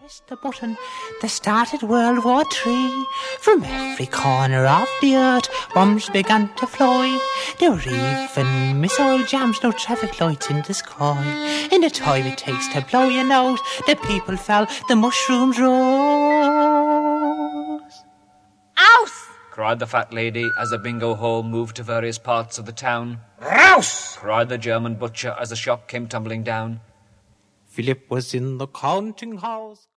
Pressed the button that started World War III. From every corner of the earth, bombs began to fly. There were even missile jams, no traffic lights in the sky. In the time it takes to blow your nose, the people fell, the mushrooms rose. Ouse! Cried the fat lady as the bingo hall moved to various parts of the town. Rouse! Cried the German butcher as the shop came tumbling down. Philip was in the counting house.